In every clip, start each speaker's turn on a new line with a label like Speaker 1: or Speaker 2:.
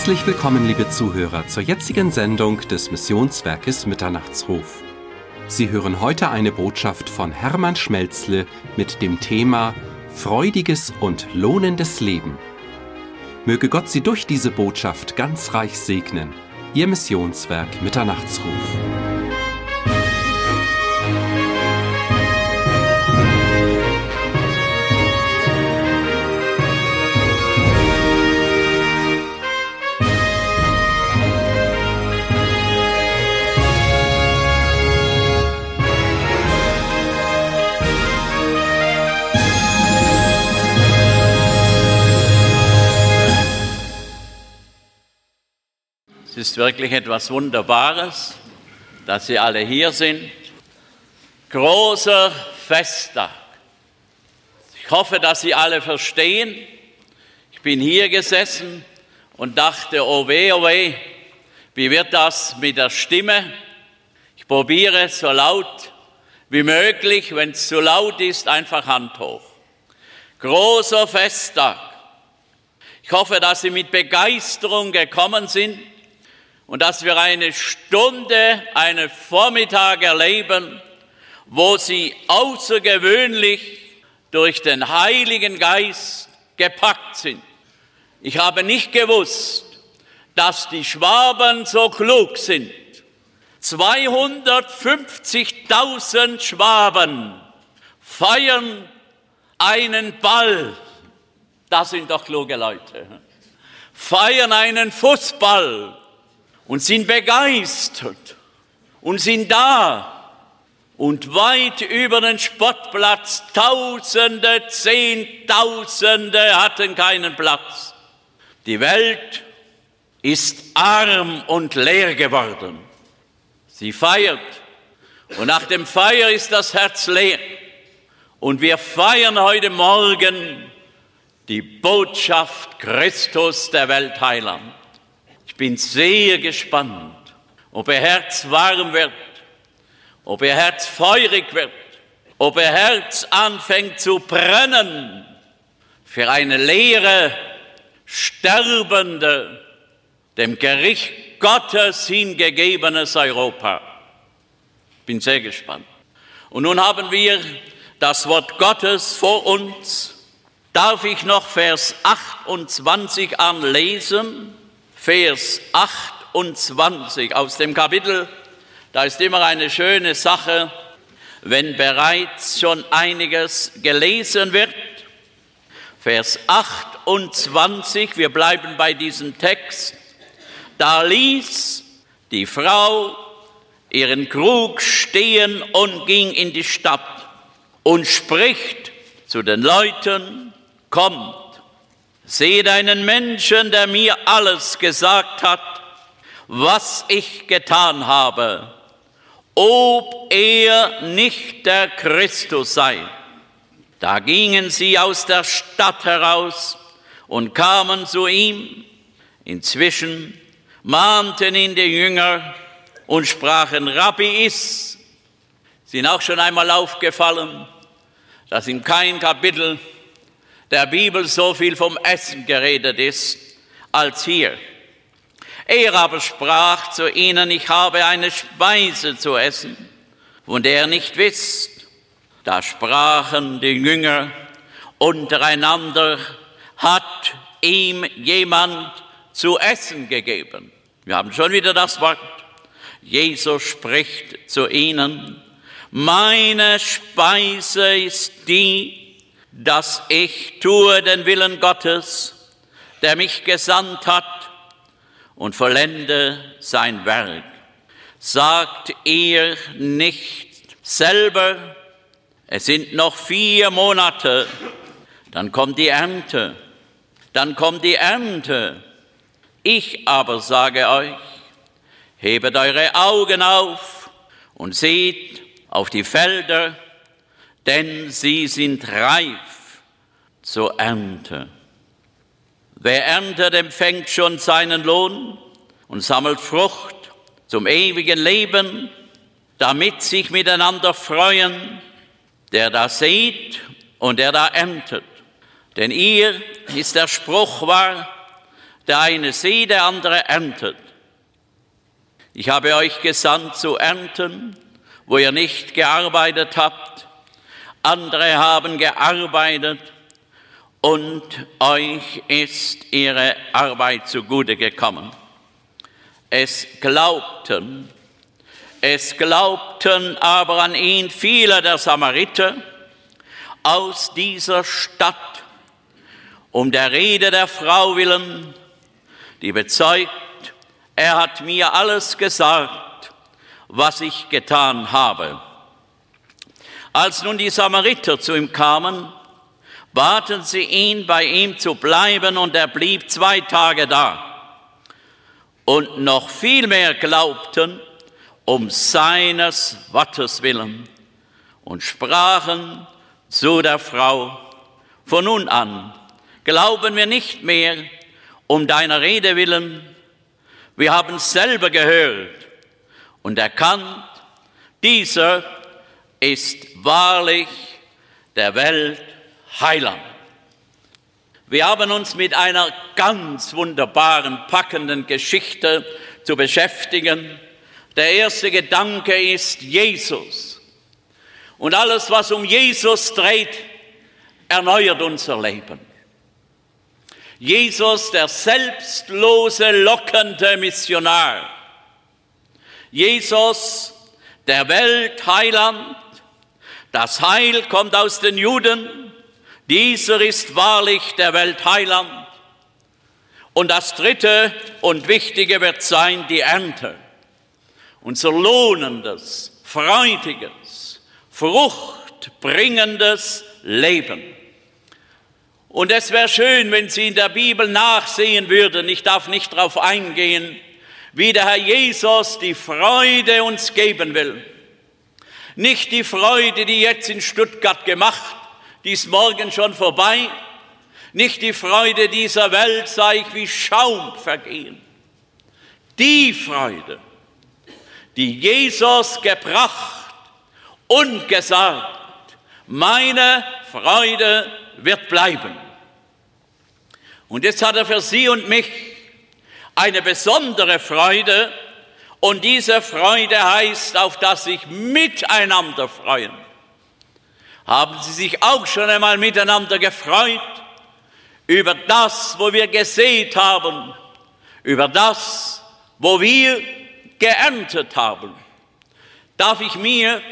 Speaker 1: Herzlich willkommen, liebe Zuhörer, zur jetzigen Sendung des Missionswerkes Mitternachtsruf. Sie hören heute eine Botschaft von Hermann Schmelzle mit dem Thema Freudiges und lohnendes Leben. Möge Gott Sie durch diese Botschaft ganz reich segnen. Ihr Missionswerk Mitternachtsruf.
Speaker 2: Es ist wirklich etwas Wunderbares, dass Sie alle hier sind. Großer Festtag. Ich hoffe, dass Sie alle verstehen. Ich bin hier gesessen und dachte, oh weh, wie wird das mit der Stimme? Ich probiere es so laut wie möglich. Wenn es zu laut ist, einfach Hand hoch. Großer Festtag. Ich hoffe, dass Sie mit Begeisterung gekommen sind und dass wir eine Stunde, einen Vormittag erleben, wo Sie außergewöhnlich durch den Heiligen Geist gepackt sind. Ich habe nicht gewusst, dass die Schwaben so klug sind. 250.000 Schwaben feiern einen Ball. Das sind doch kluge Leute. Feiern einen Fußball. Und sind begeistert und sind da und weit über den Sportplatz Tausende, Zehntausende hatten keinen Platz. Die Welt ist arm und leer geworden. Sie feiert und nach dem Feier ist das Herz leer. Und wir feiern heute Morgen die Botschaft Christus, der Weltheiland. Ich bin sehr gespannt, ob Ihr Herz warm wird, ob Ihr Herz feurig wird, ob Ihr Herz anfängt zu brennen für eine leere, sterbende, dem Gericht Gottes hingegebenes Europa. Ich bin sehr gespannt. Und nun haben wir das Wort Gottes vor uns. Darf ich noch Vers 28 anlesen? Vers 28 aus dem Kapitel, da ist immer eine schöne Sache, wenn bereits schon einiges gelesen wird. Vers 28, wir bleiben bei diesem Text. Da ließ die Frau ihren Krug stehen und ging in die Stadt und spricht zu den Leuten, kommt. Seht einen Menschen, der mir alles gesagt hat, was ich getan habe, ob er nicht der Christus sei. Da gingen sie aus der Stadt heraus und kamen zu ihm. Inzwischen mahnten ihn die Jünger und sprachen, Rabbi, iss. Sind auch schon einmal aufgefallen, dass in keinem Kapitel der Bibel so viel vom Essen geredet ist, als hier. Er aber sprach zu ihnen, ich habe eine Speise zu essen, von der ihr nicht wisst. Da sprachen die Jünger untereinander, hat ihm jemand zu essen gegeben? Wir haben schon wieder das Wort. Jesus spricht zu ihnen, meine Speise ist die, dass ich tue den Willen Gottes, der mich gesandt hat, und vollende sein Werk. Sagt ihr nicht selber, es sind noch 4 Monate, dann kommt die Ernte. Ich aber sage euch, hebet eure Augen auf und seht auf die Felder, denn sie sind reif zur Ernte. Wer erntet, empfängt schon seinen Lohn und sammelt Frucht zum ewigen Leben, damit sich miteinander freuen, der da sät und der da erntet. Denn ihr ist der Spruch wahr, der eine sät, der andere erntet. Ich habe euch gesandt zu ernten, wo ihr nicht gearbeitet habt. Andere haben gearbeitet und euch ist ihre Arbeit zugute gekommen. Es glaubten aber an ihn viele der Samariter aus dieser Stadt, um der Rede der Frau willen, die bezeugt, er hat mir alles gesagt, was ich getan habe. Als nun die Samariter zu ihm kamen, baten sie ihn, bei ihm zu bleiben, und er blieb 2 Tage da. Und noch viel mehr glaubten um seines Wortes willen und sprachen zu der Frau: Von nun an glauben wir nicht mehr um deiner Rede willen. Wir haben selber gehört und erkannt, dieser ist wahrlich der Welt Heiland. Wir haben uns mit einer ganz wunderbaren, packenden Geschichte zu beschäftigen. Der erste Gedanke ist Jesus. Und alles, was um Jesus dreht, erneuert unser Leben. Jesus, der selbstlose, lockende Missionar. Jesus, der Weltheiland. Das Heil kommt aus den Juden. Dieser ist wahrlich der Weltheiland. Und das dritte und wichtige wird sein, die Ernte. Unser lohnendes, freudiges, fruchtbringendes Leben. Und es wäre schön, wenn Sie in der Bibel nachsehen würden, ich darf nicht darauf eingehen, wie der Herr Jesus die Freude uns geben will. Nicht die Freude, die jetzt in Stuttgart gemacht, die ist morgen schon vorbei. Nicht die Freude dieser Welt sah ich wie Schaum vergehen. Die Freude, die Jesus gebracht und gesagt, meine Freude wird bleiben. Und jetzt hat er für Sie und mich eine besondere Freude, und diese Freude heißt, auf dass sich miteinander freuen. Haben Sie sich auch schon einmal miteinander gefreut über das, wo wir gesät haben, über das, wo wir geerntet haben? Darf ich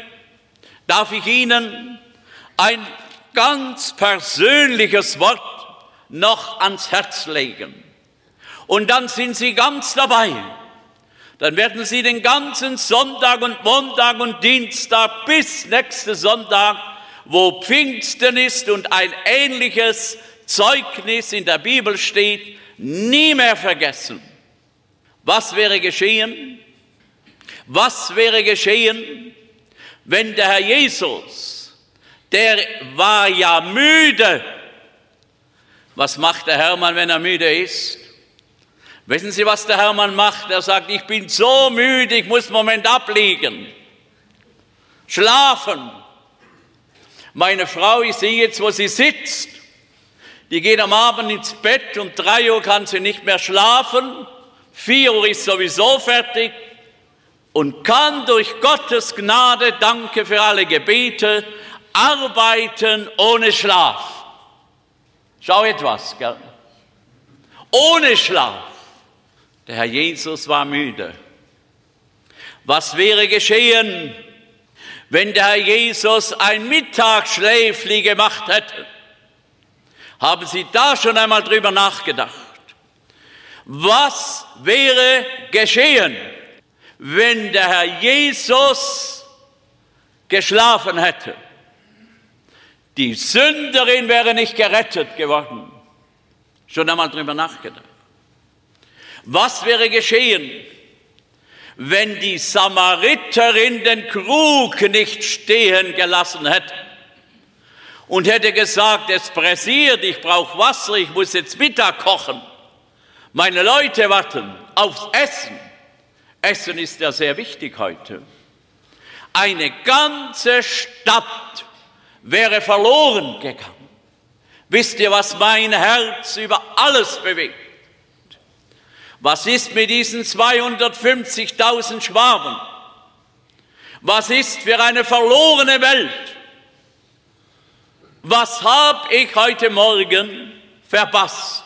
Speaker 2: Ihnen ein ganz persönliches Wort noch ans Herz legen? Und dann sind Sie ganz dabei. Dann werden Sie den ganzen Sonntag und Montag und Dienstag bis nächsten Sonntag, wo Pfingsten ist und ein ähnliches Zeugnis in der Bibel steht, nie mehr vergessen. Was wäre geschehen? Was wäre geschehen, wenn der Herr Jesus, der war ja müde. Was macht der Hermann, wenn er müde ist? Wissen Sie, was der Hermann macht? Er sagt, ich bin so müde, ich muss einen Moment abliegen. Schlafen. Meine Frau, ich sehe jetzt, wo sie sitzt. Die geht am Abend ins Bett, um 3 Uhr kann sie nicht mehr schlafen. 4 Uhr ist sowieso fertig und kann durch Gottes Gnade, danke für alle Gebete, arbeiten ohne Schlaf. Schau etwas, gell? Ohne Schlaf. Der Herr Jesus war müde. Was wäre geschehen, wenn der Herr Jesus ein Mittagsschläfli gemacht hätte? Haben Sie da schon einmal drüber nachgedacht? Was wäre geschehen, wenn der Herr Jesus geschlafen hätte? Die Sünderin wäre nicht gerettet geworden. Schon einmal drüber nachgedacht. Was wäre geschehen, wenn die Samariterin den Krug nicht stehen gelassen hätte und hätte gesagt, es pressiert, ich brauche Wasser, ich muss jetzt Mittag kochen. Meine Leute warten aufs Essen. Essen ist ja sehr wichtig heute. Eine ganze Stadt wäre verloren gegangen. Wisst ihr, was mein Herz über alles bewegt? Was ist mit diesen 250.000 Schwaben? Was ist für eine verlorene Welt? Was habe ich heute Morgen verpasst?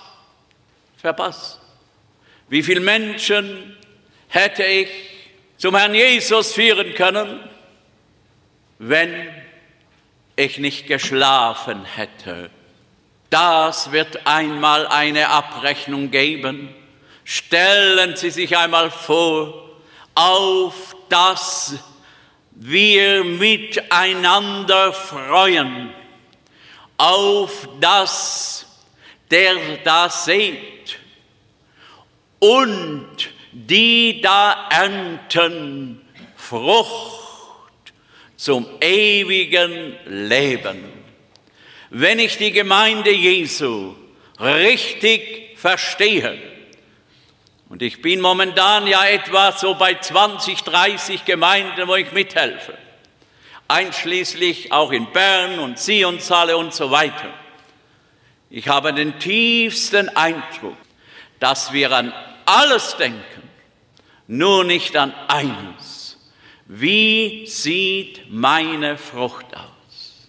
Speaker 2: Wie viele Menschen hätte ich zum Herrn Jesus führen können, wenn ich nicht geschlafen hätte? Das wird einmal eine Abrechnung geben. Stellen Sie sich einmal vor, auf das wir miteinander freuen, auf das der da seht und die da ernten Frucht zum ewigen Leben. Wenn ich die Gemeinde Jesu richtig verstehe, und ich bin momentan ja etwa so bei 20, 30 Gemeinden, wo ich mithelfe, einschließlich auch in Bern und Zionshalle und so weiter. Ich habe den tiefsten Eindruck, dass wir an alles denken, nur nicht an eines. Wie sieht meine Frucht aus?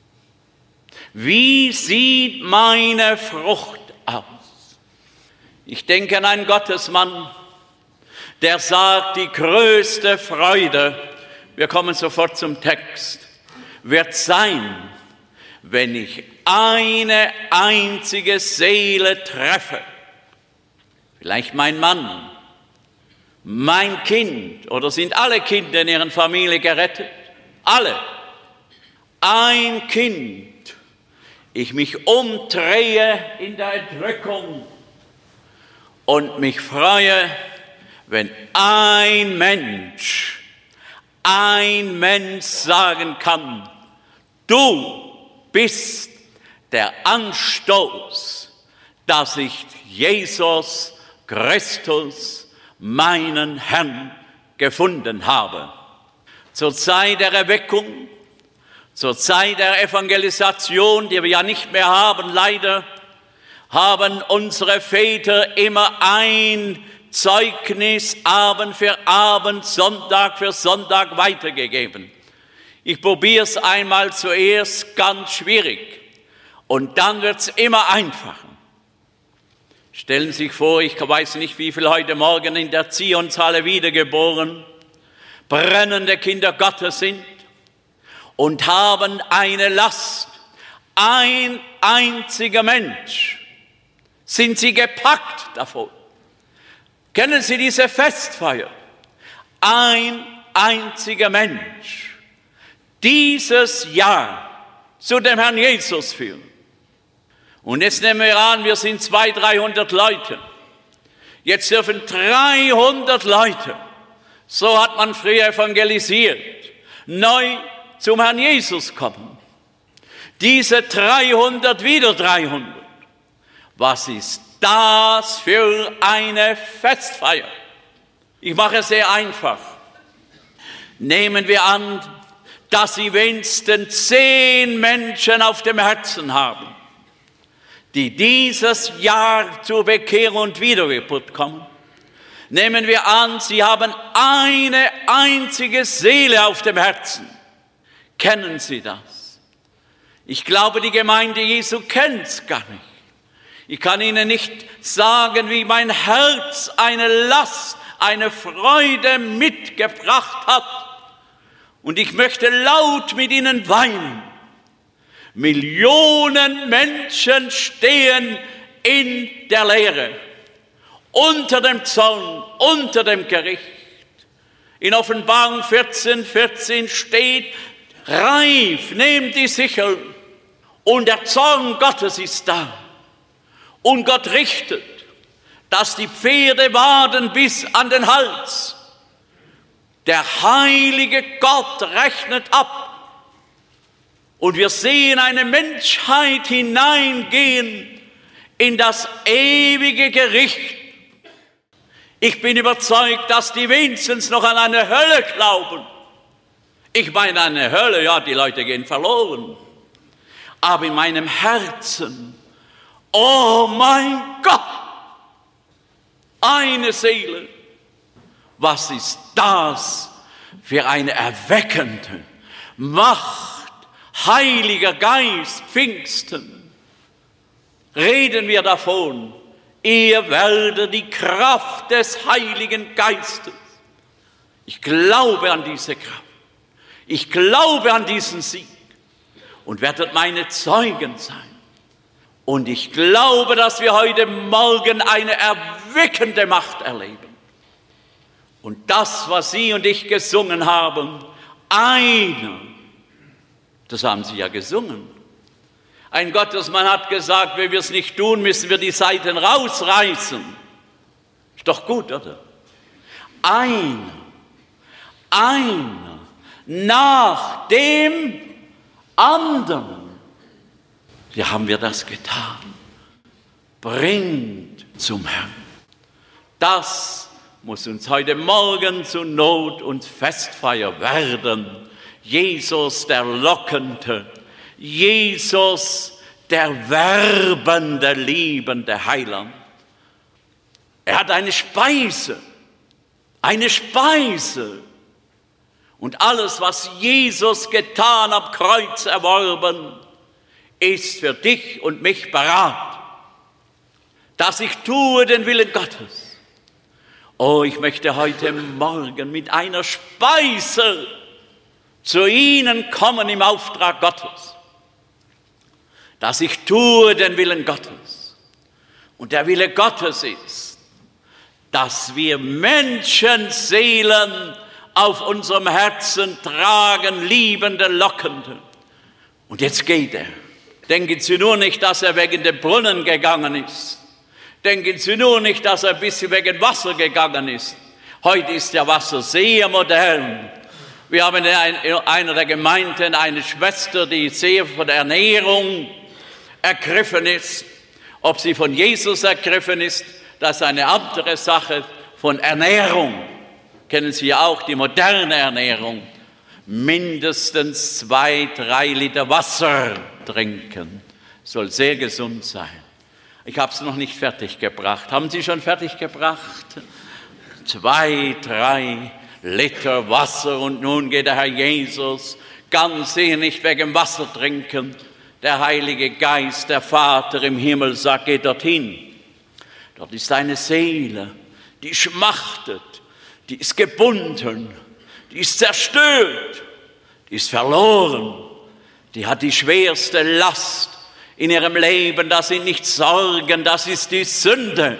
Speaker 2: Wie sieht meine Frucht aus? Ich denke an einen Gottesmann, der sagt, die größte Freude, wir kommen sofort zum Text, wird sein, wenn ich eine einzige Seele treffe. Vielleicht mein Mann, mein Kind, oder sind alle Kinder in ihren Familien gerettet? Alle. Ein Kind. Ich mich umdrehe in der Entrückung und mich freue, wenn ein Mensch sagen kann, du bist der Anstoß, dass ich Jesus Christus, meinen Herrn, gefunden habe. Zur Zeit der Erweckung, zur Zeit der Evangelisation, die wir ja nicht mehr haben, leider, haben unsere Väter immer ein Zeugnis Abend für Abend, Sonntag für Sonntag weitergegeben. Ich probiere es einmal zuerst ganz schwierig und dann wird es immer einfacher. Stellen Sie sich vor, ich weiß nicht, wie viele heute Morgen in der Zionshalle wiedergeboren, brennende Kinder Gottes sind und haben eine Last. Ein einziger Mensch. Sind Sie gepackt davon? Kennen Sie diese Festfeier? Ein einziger Mensch. Dieses Jahr zu dem Herrn Jesus führen. Und jetzt nehmen wir an, wir sind 200, 300 Leute. Jetzt dürfen 300 Leute, so hat man früher evangelisiert, neu zum Herrn Jesus kommen. Diese 300, wieder 300. Was ist das für eine Festfeier? Ich mache es sehr einfach. Nehmen wir an, dass Sie wenigstens 10 Menschen auf dem Herzen haben, die dieses Jahr zur Bekehrung und Wiedergeburt kommen. Nehmen wir an, Sie haben eine einzige Seele auf dem Herzen. Kennen Sie das? Ich glaube, die Gemeinde Jesu kennt es gar nicht. Ich kann Ihnen nicht sagen, wie mein Herz eine Last, eine Freude mitgebracht hat. Und ich möchte laut mit Ihnen weinen. Millionen Menschen stehen in der Leere, unter dem Zorn, unter dem Gericht. In Offenbarung 14 steht, reif, nehmt die Sichel, und der Zorn Gottes ist da. Und Gott richtet, dass die Pferde waden bis an den Hals. Der heilige Gott rechnet ab. Und wir sehen eine Menschheit hineingehen in das ewige Gericht. Ich bin überzeugt, dass die wenigstens noch an eine Hölle glauben. Ich meine, eine Hölle, ja, die Leute gehen verloren. Aber in meinem Herzen, oh mein Gott, eine Seele. Was ist das für eine erweckende Macht, Heiliger Geist, Pfingsten? Reden wir davon, ihr werdet die Kraft des Heiligen Geistes. Ich glaube an diese Kraft. Ich glaube an diesen Sieg und werdet meine Zeugen sein. Und ich glaube, dass wir heute Morgen eine erweckende Macht erleben. Und das, was Sie und ich gesungen haben, einer, das haben Sie ja gesungen. Ein Gottesmann hat gesagt, wenn wir es nicht tun, müssen wir die Saiten rausreißen. Ist doch gut, oder? Einer nach dem anderen. Wie haben wir das getan? Bringt zum Herrn. Das muss uns heute Morgen zu Not und Festfeier werden. Jesus der Lockende, Jesus der werbende, liebende Heiland. Er hat eine Speise. Und alles, was Jesus getan am Kreuz erworben, ist für dich und mich parat, dass ich tue den Willen Gottes. Oh, ich möchte heute Morgen mit einer Speise zu Ihnen kommen im Auftrag Gottes, dass ich tue den Willen Gottes. Und der Wille Gottes ist, dass wir Menschenseelen auf unserem Herzen tragen, liebende, lockende. Und jetzt geht er. Denken Sie nur nicht, dass er wegen dem Brunnen gegangen ist. Denken Sie nur nicht, dass er ein bisschen wegen Wasser gegangen ist. Heute ist ja Wasser sehr modern. Wir haben in einer der Gemeinden eine Schwester, die sehr von der Ernährung ergriffen ist. Ob sie von Jesus ergriffen ist, das ist eine andere Sache. Von Ernährung kennen Sie ja auch, die moderne Ernährung. Mindestens 2-3 Liter Wasser trinken. Soll sehr gesund sein. Ich habe es noch nicht fertig gebracht. Haben Sie schon fertig gebracht? 2-3 Liter Wasser und nun geht der Herr Jesus ganz sicher nicht wegen Wasser trinken. Der Heilige Geist, der Vater im Himmel sagt, geht dorthin. Dort ist eine Seele, die schmachtet, die ist gebunden, die ist zerstört, die ist verloren, die hat die schwerste Last in ihrem Leben, das sind nicht Sorgen, das ist die Sünde.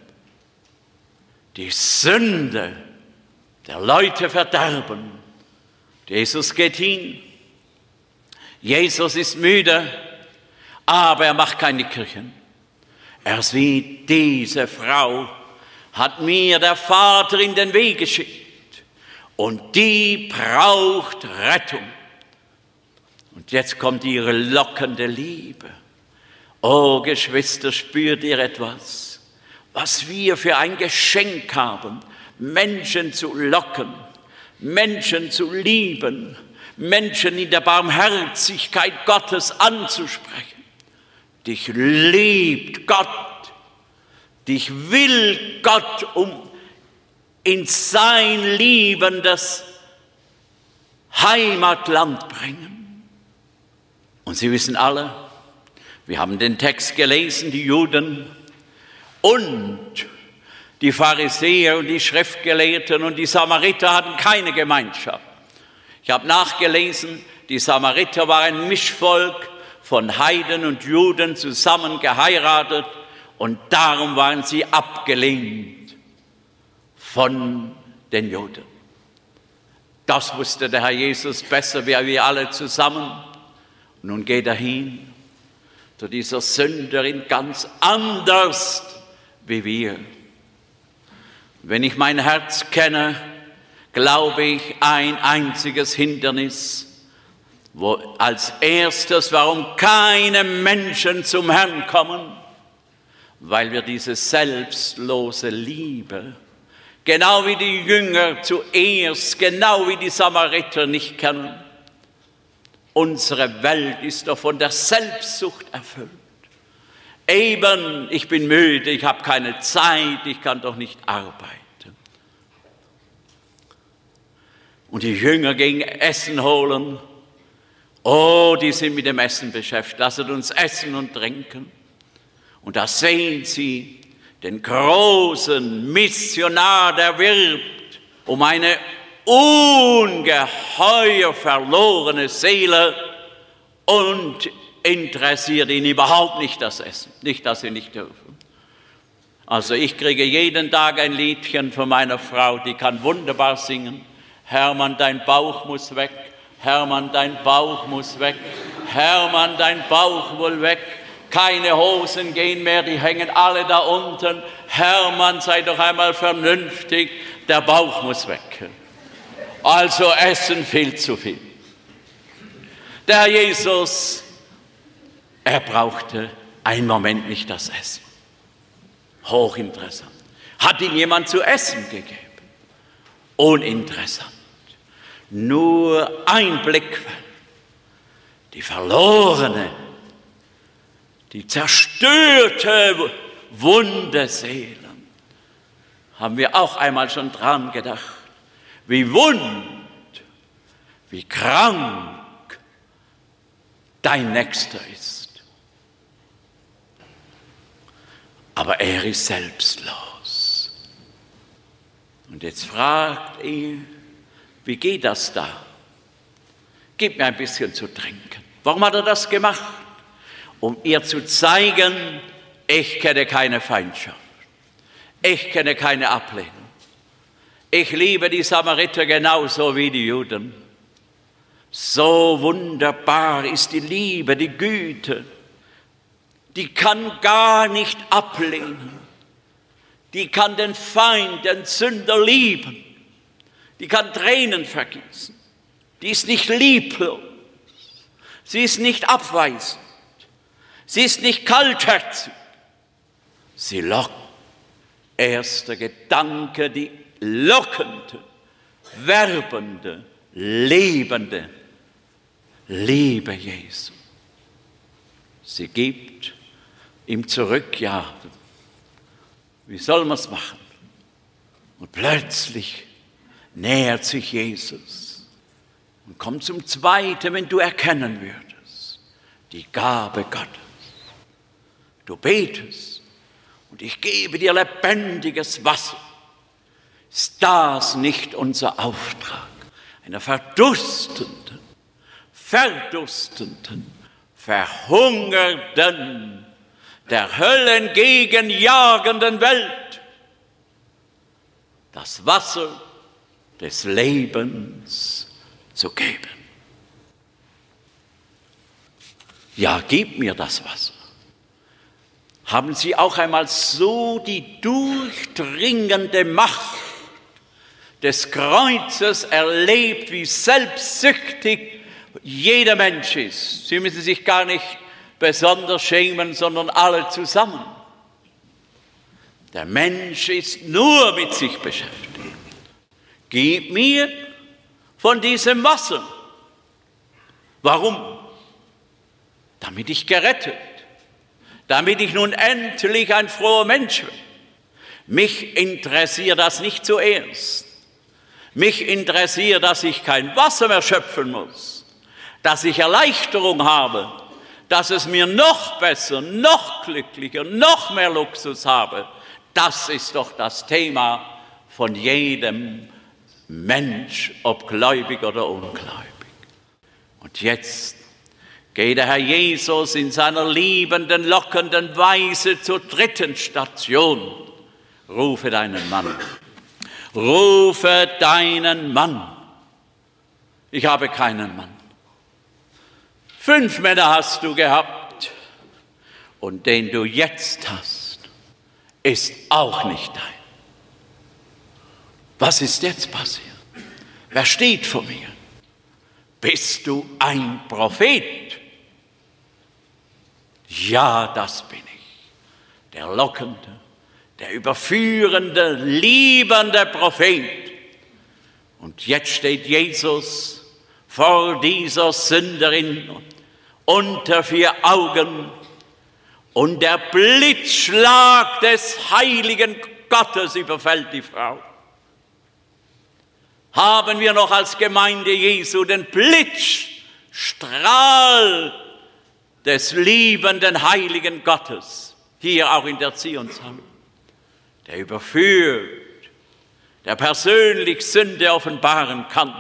Speaker 2: Die Sünde der Leute verderben. Jesus geht hin. Jesus ist müde, aber er macht keine Kirchen. Er ist wie diese Frau, hat mir der Vater in den Weg geschickt und die braucht Rettung. Und jetzt kommt ihre lockende Liebe. Oh Geschwister, spürt ihr etwas, was wir für ein Geschenk haben, Menschen zu locken, Menschen zu lieben, Menschen in der Barmherzigkeit Gottes anzusprechen. Dich liebt Gott, dich will Gott in sein liebendes Heimatland bringen. Und Sie wissen alle, wir haben den Text gelesen, die Juden und die Pharisäer und die Schriftgelehrten und die Samariter hatten keine Gemeinschaft. Ich habe nachgelesen, die Samariter waren ein Mischvolk von Heiden und Juden zusammen geheiratet und darum waren sie abgelehnt von den Juden. Das wusste der Herr Jesus besser, wie wir alle zusammen. Und nun geht er hin zu dieser Sünderin ganz anders wie wir. Wenn ich mein Herz kenne, glaube ich, ein einziges Hindernis, wo als erstes, warum keine Menschen zum Herrn kommen, weil wir diese selbstlose Liebe, genau wie die Jünger zuerst, genau wie die Samariter nicht kennen. Unsere Welt ist doch von der Selbstsucht erfüllt. eben, ich bin müde, ich habe keine Zeit, ich kann doch nicht arbeiten. Und die Jünger gingen Essen holen. Oh, die sind mit dem Essen beschäftigt. Lasset uns essen und trinken. Und da sehen sie den großen Missionar, der wirbt um eine ungeheuer verlorene Seele und interessiert ihn überhaupt nicht das Essen, nicht, dass sie nicht dürfen. Also ich kriege jeden Tag ein Liedchen von meiner Frau, die kann wunderbar singen. Hermann, dein Bauch muss weg, Hermann, dein Bauch muss weg, Hermann, dein Bauch wohl weg. Keine Hosen gehen mehr, die hängen alle da unten. Hermann, sei doch einmal vernünftig, der Bauch muss weg. Also essen viel zu viel. Der Jesus, er brauchte einen Moment nicht das Essen. Hochinteressant. Hat ihm jemand zu essen gegeben? Uninteressant. Nur ein Blickfeld. Die verlorene, die zerstörte, wunde Seelen. Haben wir auch einmal schon dran gedacht. Wie wund, wie krank dein Nächster ist. Aber er ist selbstlos. Und jetzt fragt ihn, wie geht das da? Gib mir ein bisschen zu trinken. Warum hat er das gemacht? Um ihr zu zeigen, ich kenne keine Feindschaft. Ich kenne keine Ablehnung. Ich liebe die Samariter genauso wie die Juden. So wunderbar ist die Liebe, die Güte. Die kann gar nicht ablehnen. Die kann den Feind, den Sünder lieben. Die kann Tränen vergießen. Die ist nicht lieblos. Sie ist nicht abweisend. Sie ist nicht kaltherzig. Sie lockt. Erster Gedanke, die lockende, werbende, lebende Liebe Jesu. Sie gibt ihm zurück, ja, wie soll man es machen? Und plötzlich nähert sich Jesus und kommt zum Zweiten, wenn du erkennen würdest, die Gabe Gottes. Du betest und ich gebe dir lebendiges Wasser. Ist das nicht unser Auftrag? Einer verdurstenden, verhungerten, der Hölle entgegenjagenden Welt das Wasser des Lebens zu geben. Ja, gib mir das Wasser. Haben Sie auch einmal so die durchdringende Macht des Kreuzes erlebt, wie selbstsüchtig jeder Mensch ist? Sie müssen sich gar nicht besonders schämen, sondern alle zusammen. Der Mensch ist nur mit sich beschäftigt. Gib mir von diesem Wasser. Warum? Damit ich gerettet, damit ich nun endlich ein froher Mensch bin. Mich interessiert das nicht zuerst. Mich interessiert, dass ich kein Wasser mehr schöpfen muss, dass ich Erleichterung habe, dass es mir noch besser, noch glücklicher, noch mehr Luxus habe. Das ist doch das Thema von jedem Mensch, ob gläubig oder ungläubig. Und jetzt geht der Herr Jesus in seiner liebenden, lockenden Weise zur dritten Station. Rufe deinen Mann. Rufe deinen Mann. Ich habe keinen Mann. 5 Männer hast du gehabt und den du jetzt hast, ist auch nicht dein. Was ist jetzt passiert? Wer steht vor mir? Bist du ein Prophet? Ja, das bin ich. Der lockende, der überführende, liebende Prophet. Und jetzt steht Jesus vor dieser Sünderin unter 4 Augen Und der Blitzschlag des heiligen Gottes überfällt die Frau. Haben wir noch als Gemeinde Jesu den Blitzstrahl des liebenden heiligen Gottes, hier auch in der Zionshalle, der überführt, der persönlich Sünde offenbaren kann.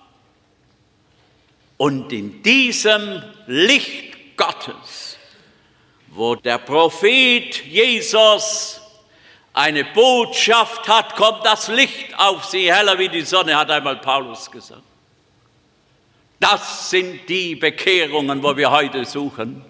Speaker 2: Und in diesem Licht Gottes, wo der Prophet Jesus eine Botschaft hat, kommt das Licht auf sie, heller wie die Sonne, hat einmal Paulus gesagt. Das sind die Bekehrungen, wo wir heute suchen.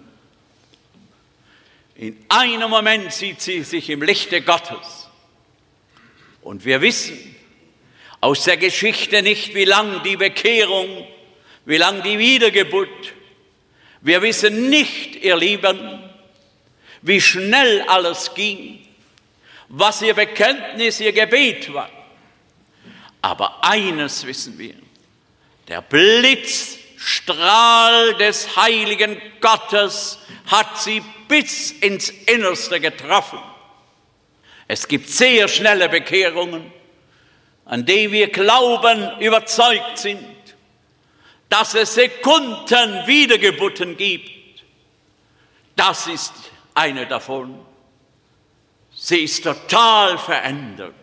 Speaker 2: In einem Moment sieht sie sich im Lichte Gottes. Und wir wissen aus der Geschichte nicht, wie lang die Bekehrung, wie lang die Wiedergeburt. Wir wissen nicht, ihr Lieben, wie schnell alles ging, was ihr Bekenntnis, ihr Gebet war. Aber eines wissen wir, der Blitzstrahl des heiligen Gottes hat sie bis ins Innerste getroffen. Es gibt sehr schnelle Bekehrungen, an die wir glauben, überzeugt sind, dass es Sekunden Wiedergeburten gibt. Das ist eine davon. Sie ist total verändert.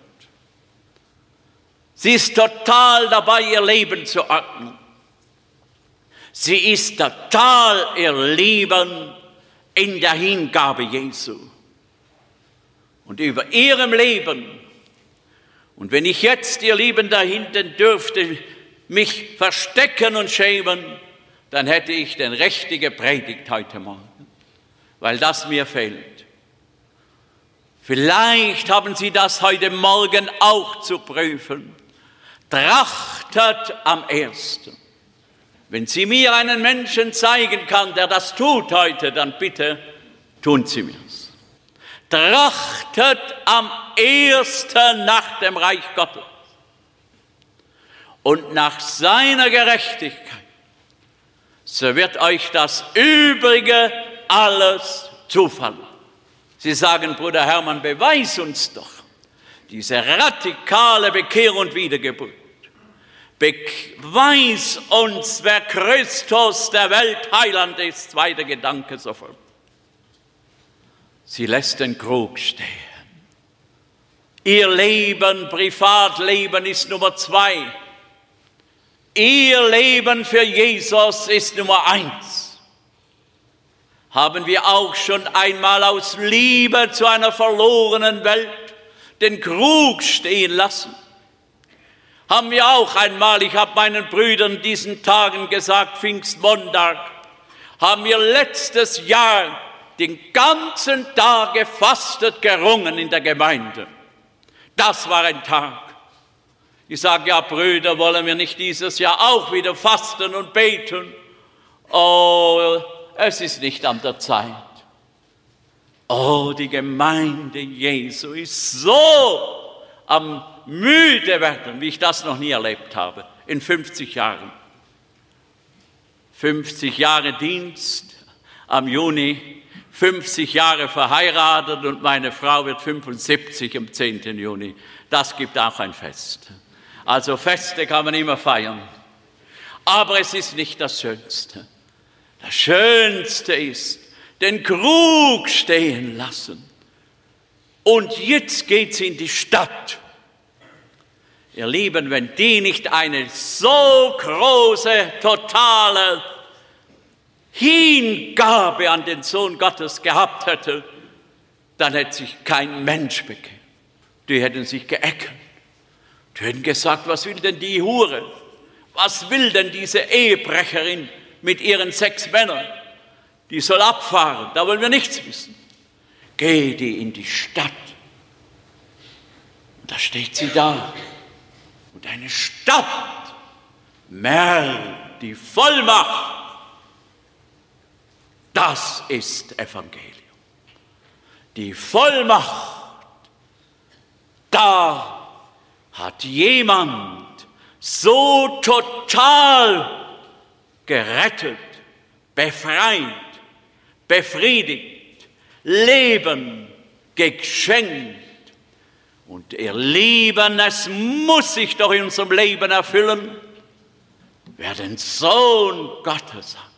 Speaker 2: Sie ist total dabei, ihr Leben zu ordnen. Sie ist total, ihr Leben, in der Hingabe Jesu. Und über ihrem Leben, und wenn ich jetzt, ihr Lieben, da hinten dürfte mich verstecken und schämen, dann hätte ich den richtige Predigt heute Morgen, weil das mir fehlt. Vielleicht haben Sie das heute Morgen auch zu prüfen. Trachtet am ersten. Wenn Sie mir einen Menschen zeigen kann, der das tut heute, dann bitte tun Sie mir's. Trachtet am ersten nach dem Reich Gottes und nach seiner Gerechtigkeit, so wird euch das Übrige alles zufallen. Sie sagen, Bruder Hermann, beweis uns doch diese radikale Bekehrung und Wiedergeburt. Beweis uns, wer Christus der Weltheiland ist. Zweiter Gedanke sofort. Sie lässt den Krug stehen. Ihr Leben, Privatleben ist Nummer 2. Ihr Leben für Jesus ist Nummer 1. Haben wir auch schon einmal aus Liebe zu einer verlorenen Welt den Krug stehen lassen? Haben wir auch einmal, ich habe meinen Brüdern diesen Tagen gesagt, Pfingstmontag, haben wir letztes Jahr den ganzen Tag gefastet, gerungen in der Gemeinde. Das war ein Tag. Ich sage, ja Brüder, wollen wir nicht dieses Jahr auch wieder fasten und beten? Oh, es ist nicht an der Zeit. Oh, die Gemeinde Jesu ist so am müde werden, wie ich das noch nie erlebt habe, in 50 Jahren. 50 Jahre Dienst am Juni, 50 Jahre verheiratet und meine Frau wird 75 am 10. Juni. Das gibt auch ein Fest. Also Feste kann man immer feiern. Aber es ist nicht das Schönste. Das Schönste ist, den Krug stehen lassen. Und jetzt geht sie in die Stadt. Ihr Lieben, wenn die nicht eine so große, totale Hingabe an den Sohn Gottes gehabt hätte, dann hätte sich kein Mensch bekehrt. Die hätten sich geeckert. Die hätten gesagt, was will denn die Hure? Was will denn diese Ehebrecherin mit ihren 6 Männern? Die soll abfahren, da wollen wir nichts wissen. Geh die in die Stadt. Und da steht sie da. Und eine Stadt merkt die Vollmacht. Das ist Evangelium. Die Vollmacht. Da hat jemand so total gerettet, befreit, befriedigt, Leben geschenkt. Und ihr Lieben, es muss sich doch in unserem Leben erfüllen, wer den Sohn Gottes hat,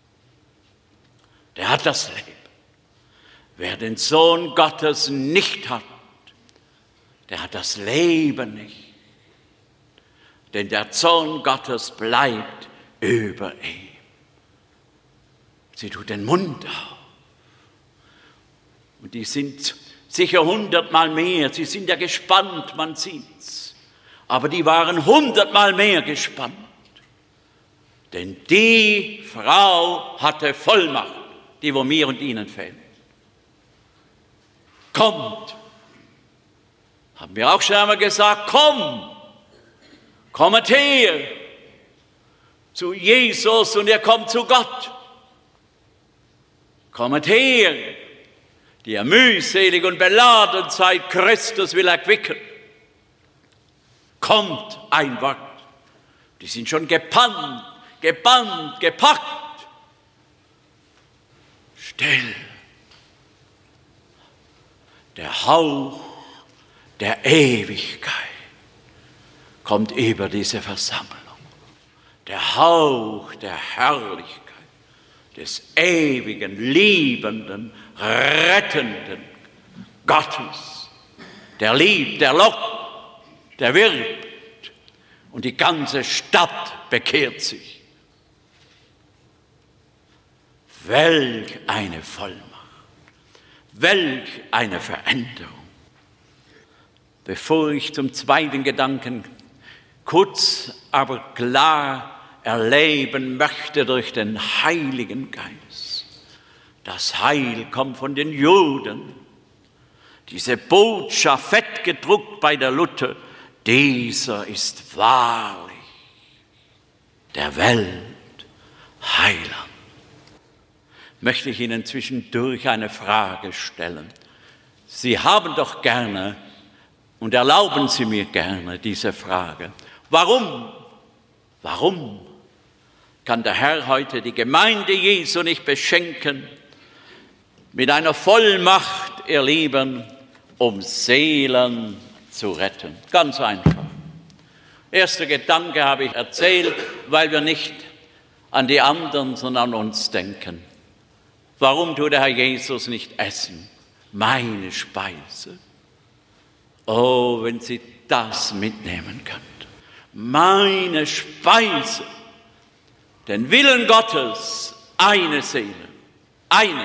Speaker 2: der hat das Leben. Wer den Sohn Gottes nicht hat, der hat das Leben nicht. Denn der Sohn Gottes bleibt über ihm. Sie tut den Mund auf. Und die sind sicher 100-mal mehr. Sie sind ja gespannt, man sieht's. Aber die waren 100-mal mehr gespannt. Denn die Frau hatte Vollmacht, die wo mir und ihnen fehlt. Kommt. Haben wir auch schon einmal gesagt, kommet her zu Jesus und ihr kommt zu Gott. Kommet her, die ihr mühselig und beladen seid, Christus will erquicken. Kommt, ein Wort. Die sind schon gebannt, gepackt. Still. Der Hauch der Ewigkeit kommt über diese Versammlung. Der Hauch der Herrlichkeit des ewigen, liebenden, rettenden Gottes. Der liebt, der lockt, der wirbt und die ganze Stadt bekehrt sich. Welch eine Vollmacht, welch eine Veränderung. Bevor ich zum zweiten Gedanken kurz, aber klar erleben möchte durch den Heiligen Geist. Das Heil kommt von den Juden. Diese Botschaft, fett gedruckt bei der Luther, dieser ist wahrlich der Welt Heiland. Möchte ich Ihnen zwischendurch eine Frage stellen. Sie haben doch gerne und erlauben Sie mir gerne diese Frage. Warum kann der Herr heute die Gemeinde Jesu nicht beschenken mit einer Vollmacht, ihr Lieben, um Seelen zu retten? Ganz einfach. Erster Gedanke habe ich erzählt, weil wir nicht an die anderen, sondern an uns denken. Warum tut der Herr Jesus nicht essen? Meine Speise. Oh, wenn Sie das mitnehmen könnten. Meine Speise. Den Willen Gottes, eine Seele. Eine.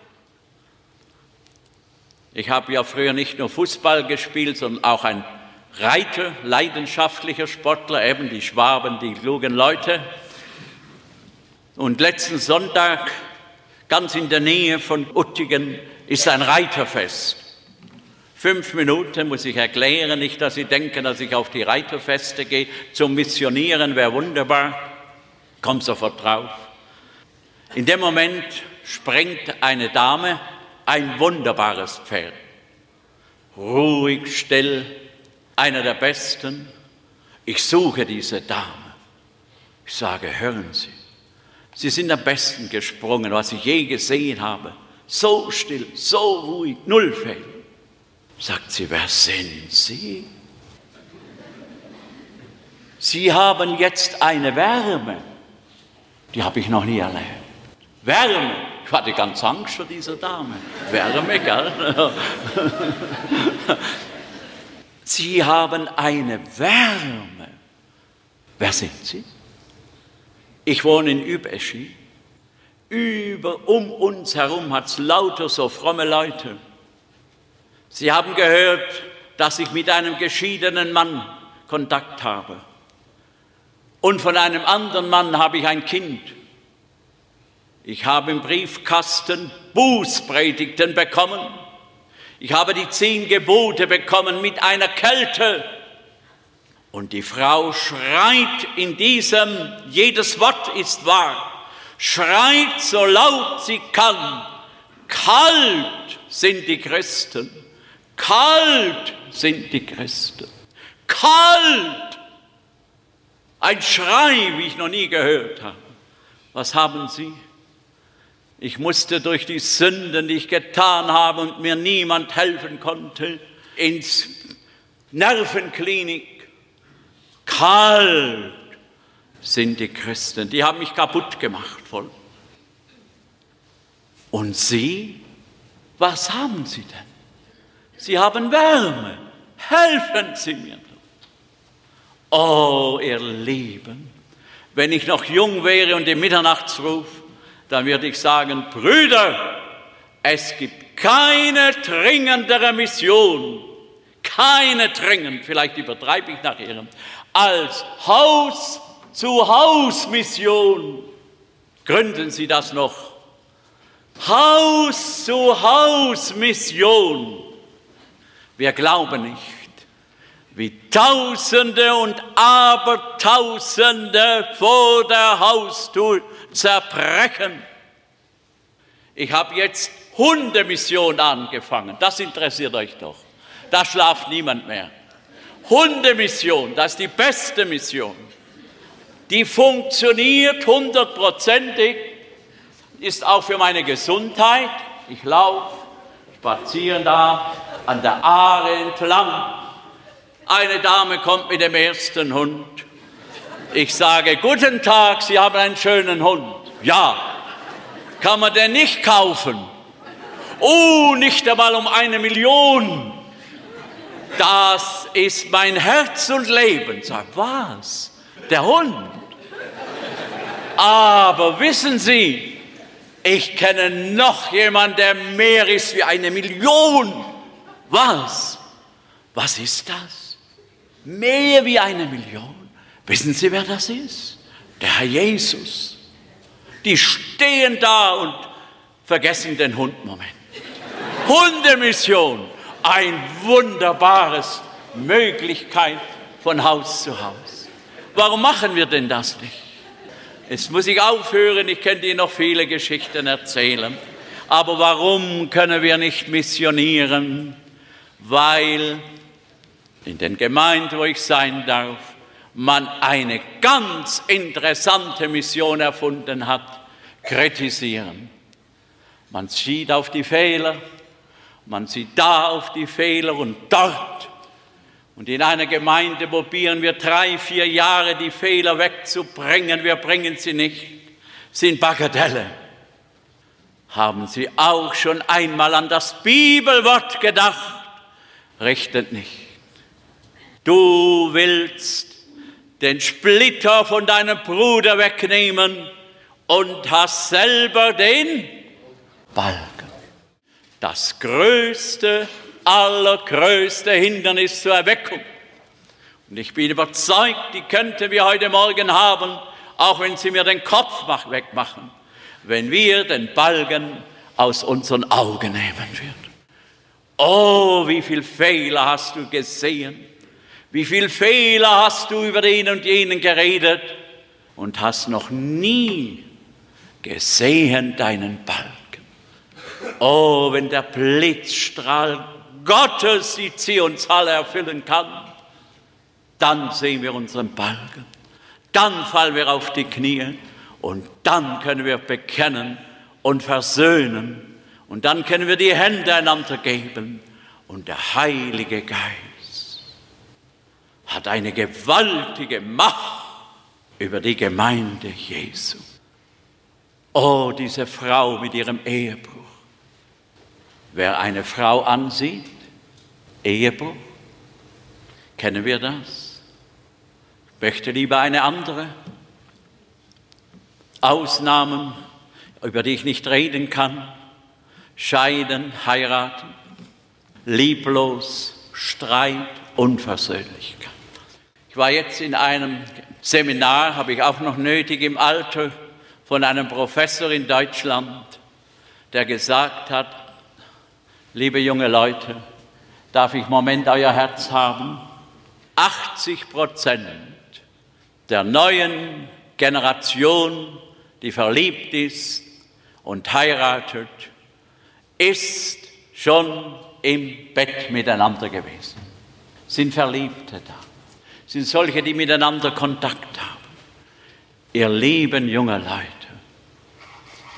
Speaker 2: Ich habe ja früher nicht nur Fußball gespielt, sondern auch ein Reiter, leidenschaftlicher Sportler, eben die Schwaben, die klugen Leute. Und letzten Sonntag, ganz in der Nähe von Uttingen, ist ein Reiterfest. 5 Minuten muss ich erklären, nicht, dass Sie denken, dass ich auf die Reiterfeste gehe. Zum Missionieren wäre wunderbar, kommt sofort drauf. In dem Moment springt eine Dame, ein wunderbares Pferd. Ruhig, still, einer der Besten. Ich suche diese Dame. Ich sage, hören Sie, Sie sind am besten gesprungen, was ich je gesehen habe. So still, so ruhig, null Fehler. Sagt sie, wer sind Sie? Sie haben jetzt eine Wärme, die habe ich noch nie erlebt. Wärme, ich hatte ganz Angst vor dieser Dame. Wärme, gell? Sie haben eine Wärme. Wer sind Sie? Ich wohne in Übeschi. Um uns herum hat es lauter so fromme Leute. Sie haben gehört, dass ich mit einem geschiedenen Mann Kontakt habe. Und von einem anderen Mann habe ich ein Kind. Ich habe im Briefkasten Bußpredigten bekommen. Ich habe die 10 Gebote bekommen mit einer Kälte. Und die Frau schreit in diesem, jedes Wort ist wahr, schreit so laut sie kann, kalt sind die Christen. Kalt sind die Christen. Kalt! Ein Schrei, wie ich noch nie gehört habe. Was haben Sie? Ich musste durch die Sünden, die ich getan habe und mir niemand helfen konnte, ins Nervenklinik. Kalt sind die Christen, die haben mich kaputt gemacht voll. Und Sie, was haben Sie denn? Sie haben Wärme, helfen Sie mir doch. Oh, ihr Lieben, wenn ich noch jung wäre und im Mitternachtsruf, dann würde ich sagen, Brüder, es gibt keine dringendere Mission, keine dringend, vielleicht übertreibe ich nach Ihrem, als Haus-zu-Haus-Mission. Gründen Sie das noch? Haus-zu-Haus-Mission. Wir glauben nicht, wie Tausende und Abertausende vor der Haustür zerbrechen. Ich habe jetzt Hundemission angefangen, das interessiert euch doch. Da schlaft niemand mehr. Hundemission, das ist die beste Mission. Die funktioniert 100%ig, ist auch für meine Gesundheit. Ich laufe, spazieren da an der Aare entlang. Eine Dame kommt mit dem ersten Hund. Ich sage, guten Tag, Sie haben einen schönen Hund. Ja. Kann man den nicht kaufen? Oh, nicht einmal um 1 Million. Das ist mein Herz und Leben. Sag, was? Der Hund? Aber wissen Sie, ich kenne noch jemanden, der mehr ist wie 1 Million. Was? Was ist das? Mehr wie 1 Million. Wissen Sie, wer das ist? Der Herr Jesus. Die stehen da und vergessen den Hund. Moment. Hundemission. Ein wunderbares Möglichkeit von Haus zu Haus. Warum machen wir denn das nicht? Jetzt muss ich aufhören, ich könnte Ihnen noch viele Geschichten erzählen. Aber warum können wir nicht missionieren? Weil in den Gemeinden, wo ich sein darf, man eine ganz interessante Mission erfunden hat, kritisieren. Man sieht auf die Fehler, man sieht da auf die Fehler und dort. Und in einer Gemeinde probieren wir 3-4 Jahre die Fehler wegzubringen, wir bringen sie nicht, sind Bagatelle. Haben Sie auch schon einmal an das Bibelwort gedacht? Richtet nicht. Du willst den Splitter von deinem Bruder wegnehmen und hast selber den Balken. Das größte, allergrößte Hindernis zur Erweckung. Und ich bin überzeugt, die könnten wir heute Morgen haben, auch wenn sie mir den Kopf wegmachen, wenn wir den Balken aus unseren Augen nehmen würden. Oh, wie viele Fehler hast du gesehen? Wie viele Fehler hast du über den und jenen geredet und hast noch nie gesehen deinen Balken. Oh, wenn der Blitzstrahl Gottes die Zionshalle erfüllen kann, dann sehen wir unseren Balken, dann fallen wir auf die Knie und dann können wir bekennen und versöhnen und dann können wir die Hände einander geben und der Heilige Geist hat eine gewaltige Macht über die Gemeinde Jesu. Oh, diese Frau mit ihrem Ehebruch. Wer eine Frau ansieht, Ehebruch, kennen wir das? Möchte lieber eine andere. Ausnahmen, über die ich nicht reden kann. Scheiden, heiraten, lieblos, Streit, Unversöhnlichkeit. Ich war jetzt in einem Seminar, habe ich auch noch nötig im Alter, von einem Professor in Deutschland, der gesagt hat, liebe junge Leute, darf ich einen Moment euer Herz haben? 80% der neuen Generation, die verliebt ist und heiratet, ist schon im Bett miteinander gewesen. Sind Verliebte da? Sind solche, die miteinander Kontakt haben? Ihr lieben junge Leute,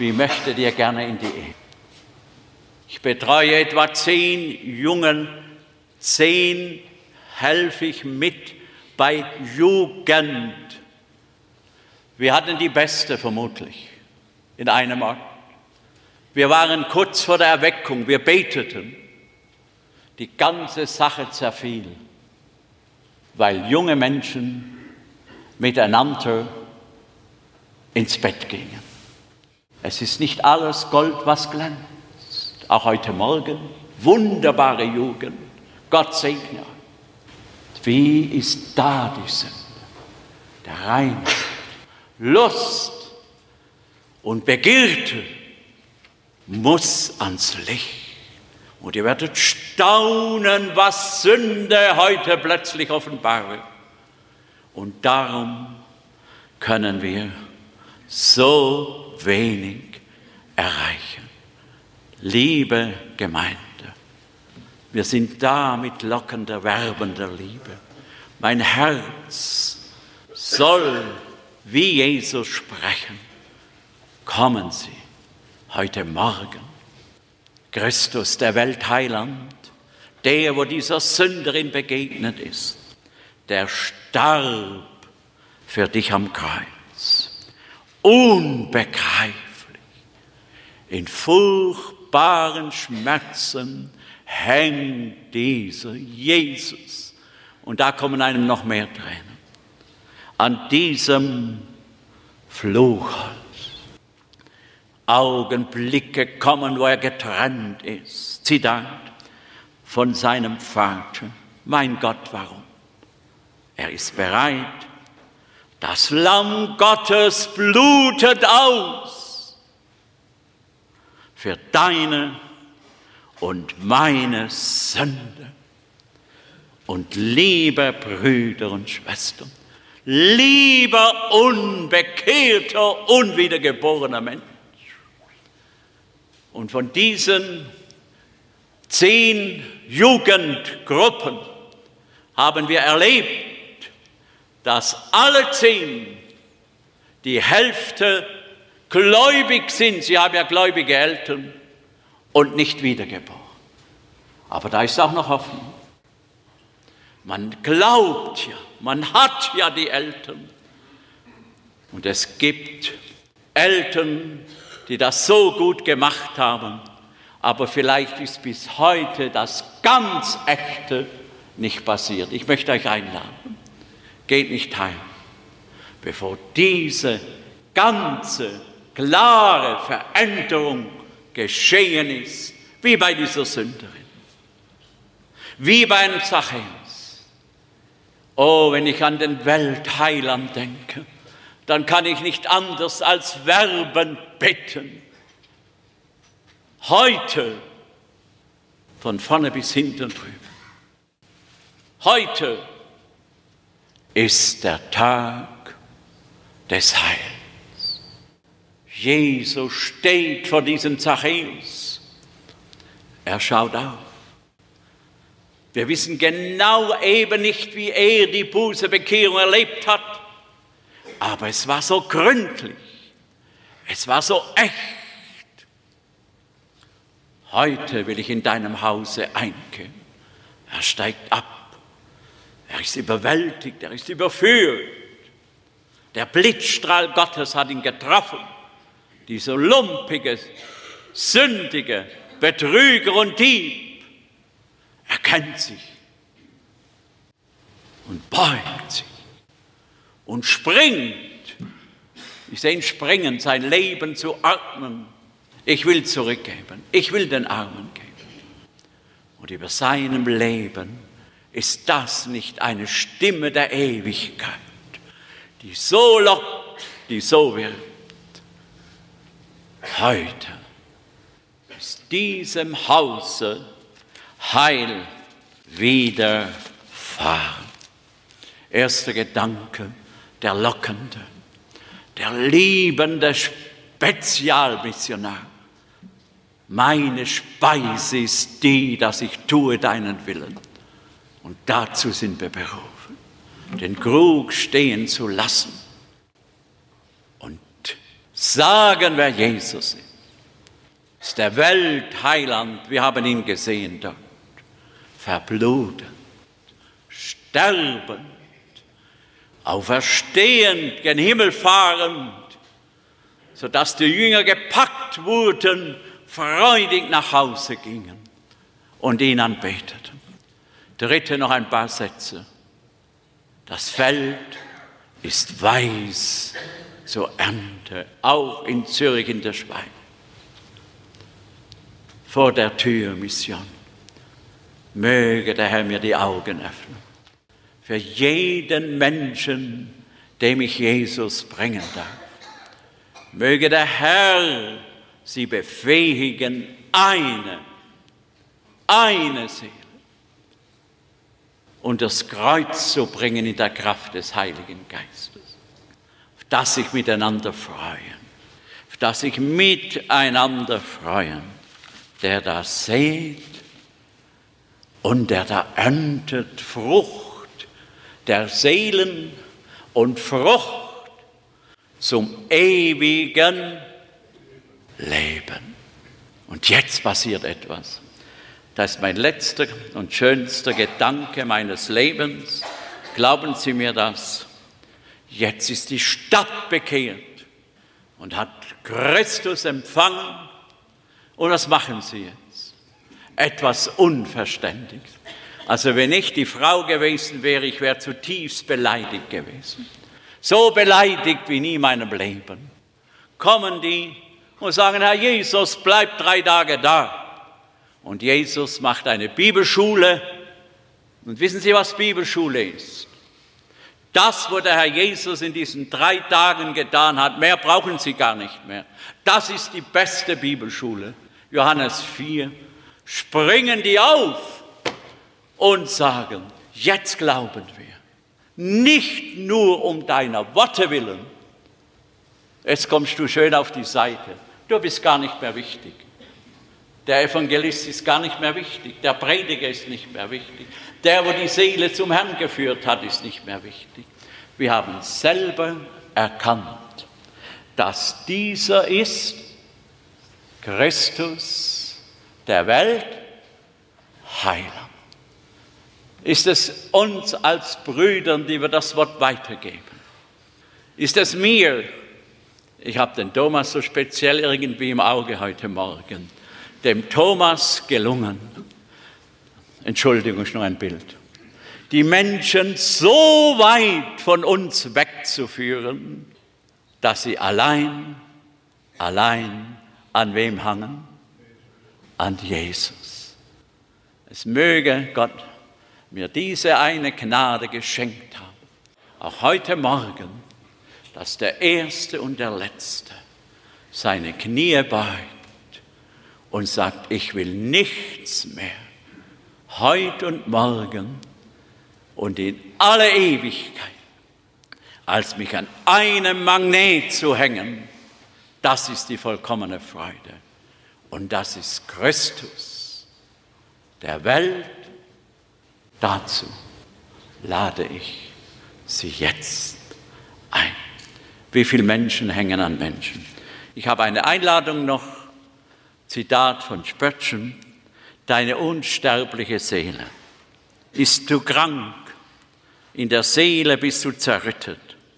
Speaker 2: Wie möchtet ihr gerne in die Ehe? Ich betreue etwa 10 Jungen, 10 helfe ich mit bei Jugend. Wir hatten die beste vermutlich in einem Ort. Wir waren kurz vor der Erweckung, wir beteten. Die ganze Sache zerfiel, weil junge Menschen miteinander ins Bett gingen. Es ist nicht alles Gold, was glänzt. Auch heute Morgen, wunderbare Jugend. Gott segne euch. Wie ist da die Sünde? Der Reinheit, Lust und Begierde muss ans Licht. Und ihr werdet staunen, was Sünde heute plötzlich offenbar wird. Und darum können wir so wenig erreichen. Liebe Gemeinde, wir sind da mit lockender, werbender Liebe. Mein Herz soll wie Jesus sprechen. Kommen Sie heute Morgen. Christus, der Weltheiland, der, wo dieser Sünderin begegnet ist, der starb für dich am Kreuz. Unbegreiflich, in furchtbaren Schmerzen hängt dieser Jesus. Und da kommen einem noch mehr Tränen. An diesem Fluchholz. Augenblicke kommen, wo er getrennt ist. Zitat von seinem Vater. Mein Gott, warum? Er ist bereit. Das Lamm Gottes blutet aus für deine und meine Sünde. Und liebe Brüder und Schwestern, lieber unbekehrter, unwiedergeborener Mensch, und von diesen 10 Jugendgruppen haben wir erlebt, dass alle 10 die Hälfte gläubig sind. Sie haben ja gläubige Eltern und nicht wiedergeboren. Aber da ist auch noch Hoffnung. Man glaubt ja, man hat ja die Eltern. Und es gibt Eltern, die das so gut gemacht haben, aber vielleicht ist bis heute das ganz Echte nicht passiert. Ich möchte euch einladen, geht nicht heim, bevor diese ganze klare Veränderung geschehen ist, wie bei dieser Sünderin, wie bei einem Zachäus. Oh, wenn ich an den Weltheiland denke, dann kann ich nicht anders als werbend bitten. Heute, von vorne bis hinten drüben, heute ist der Tag des Heils. Jesus steht vor diesem Zachäus. Er schaut auf. Wir wissen genau eben nicht, wie er die Bußebekehrung erlebt hat. Aber es war so gründlich, es war so echt. Heute will ich in deinem Hause eingehen. Er steigt ab, er ist überwältigt, er ist überführt. Der Blitzstrahl Gottes hat ihn getroffen. Dieser lumpige, sündige Betrüger und Dieb erkennt sich und beugt sich und springt. Ich sehe ihn springen, sein Leben zu ordnen. Ich will zurückgeben, ich will den Armen geben. Und über seinem Leben ist das nicht eine Stimme der Ewigkeit, die so lockt, die so wirbt. Heute ist diesem Hause Heil widerfahren. Erster Gedanke, der lockende, der liebende Spezialmissionar. Meine Speise ist die, dass ich tue deinen Willen. Und dazu sind wir berufen, den Krug stehen zu lassen und sagen, wer Jesus ist. Es ist der Weltheiland, wir haben ihn gesehen dort, verblutend, sterbend, auferstehend, gen Himmel fahrend, sodass die Jünger gepackt wurden, freudig nach Hause gingen und ihn anbeteten. Dritte noch ein paar Sätze. Das Feld ist weiß zur Ernte, auch in Zürich in der Schweiz. Vor der Tür Mission. Möge der Herr mir die Augen öffnen. Für jeden Menschen, dem ich Jesus bringen darf. Möge der Herr sie befähigen, eine Seele unter das Kreuz zu bringen in der Kraft des Heiligen Geistes. Auf das sich miteinander freuen. Auf das sich miteinander freuen. Der da sät und der da erntet Frucht der Seelen und Frucht zum ewigen Leben. Und jetzt passiert etwas. Das ist mein letzter und schönster Gedanke meines Lebens. Glauben Sie mir das? Jetzt ist die Stadt bekehrt und hat Christus empfangen. Und was machen Sie jetzt? Etwas Unverständiges. Also wenn ich die Frau gewesen wäre, ich wäre zutiefst beleidigt gewesen. So beleidigt wie nie in meinem Leben. Kommen die und sagen, Herr Jesus, bleib 3 Tage da. Und Jesus macht eine Bibelschule. Und wissen Sie, was Bibelschule ist? Das, was der Herr Jesus in diesen 3 Tagen getan hat, mehr brauchen Sie gar nicht mehr. Das ist die beste Bibelschule. Johannes 4. Springen die auf und sagen, jetzt glauben wir. Nicht nur um deiner Worte willen. Jetzt kommst du schön auf die Seite. Du bist gar nicht mehr wichtig. Der Evangelist ist gar nicht mehr wichtig. Der Prediger ist nicht mehr wichtig. Der, wo die Seele zum Herrn geführt hat, ist nicht mehr wichtig. Wir haben selber erkannt, dass dieser ist Christus, der Welt, Heiland. Ist es uns als Brüdern, die wir das Wort weitergeben? Ist es mir, ich habe den Thomas so speziell irgendwie im Auge heute Morgen, dem Thomas gelungen, Entschuldigung, ist nur ein Bild, die Menschen so weit von uns wegzuführen, dass sie allein an wem hangen? An Jesus. Es möge Gott mir diese eine Gnade geschenkt haben, auch heute Morgen, dass der Erste und der Letzte seine Knie beugt und sagt, ich will nichts mehr, heute und morgen und in alle Ewigkeit, als mich an einem Magnet zu hängen. Das ist die vollkommene Freude. Und das ist Christus, der Welt. Dazu lade ich Sie jetzt ein. Wie viele Menschen hängen an Menschen? Ich habe eine Einladung noch, Zitat von Spurgeon, deine unsterbliche Seele. Bist du krank? In der Seele bist du zerrüttet.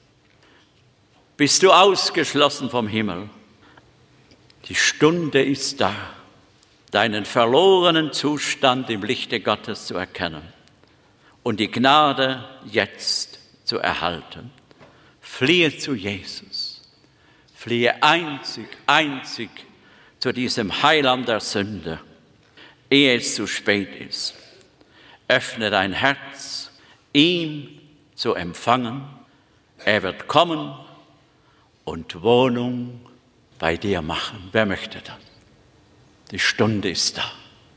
Speaker 2: Bist du ausgeschlossen vom Himmel? Die Stunde ist da, deinen verlorenen Zustand im Lichte Gottes zu erkennen und die Gnade jetzt zu erhalten. Fliehe zu Jesus. Fliehe einzig zu diesem Heiland der Sünde, ehe es zu spät ist. Öffne dein Herz, ihm zu empfangen. Er wird kommen und Wohnung bei dir machen. Wer möchte das? Die Stunde ist da.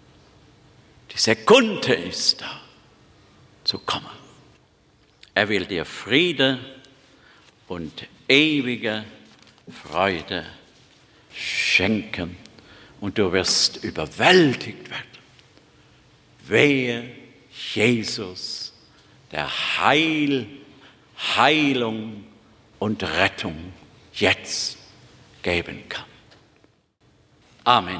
Speaker 2: Die Sekunde ist da, zu kommen. Er will dir Friede und ewige Freude schenken und du wirst überwältigt werden. Wehe Jesus, der Heilung und Rettung jetzt geben kann. Amen.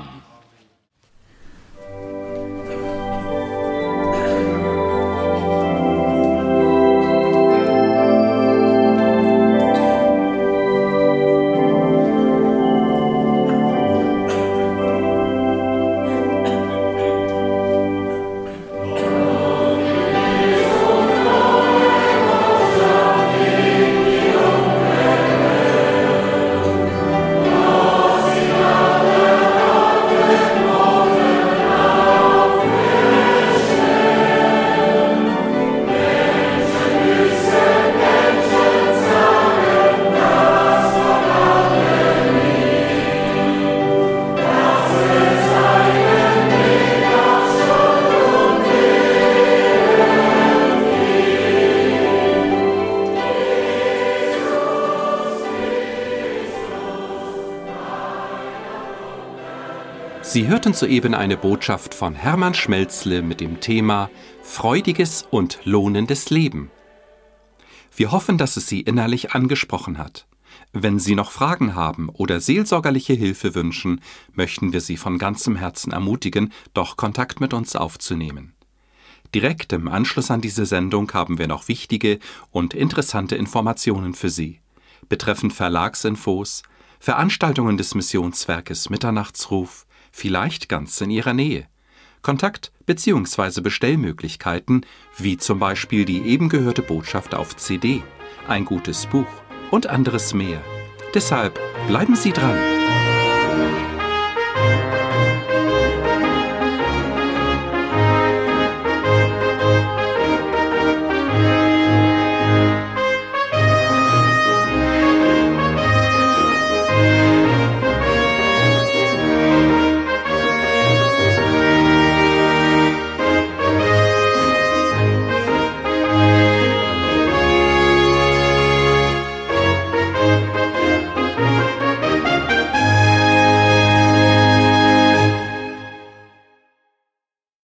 Speaker 1: Sie hörten soeben eine Botschaft von Hermann Schmelzle mit dem Thema Freudiges und lohnendes Leben. Wir hoffen, dass es Sie innerlich angesprochen hat. Wenn Sie noch Fragen haben oder seelsorgerliche Hilfe wünschen, möchten wir Sie von ganzem Herzen ermutigen, doch Kontakt mit uns aufzunehmen. Direkt im Anschluss an diese Sendung haben wir noch wichtige und interessante Informationen für Sie, betreffend Verlagsinfos, Veranstaltungen des Missionswerkes Mitternachtsruf, vielleicht ganz in Ihrer Nähe. Kontakt bzw. Bestellmöglichkeiten, wie zum Beispiel die eben gehörte Botschaft auf CD, ein gutes Buch und anderes mehr. Deshalb bleiben Sie dran.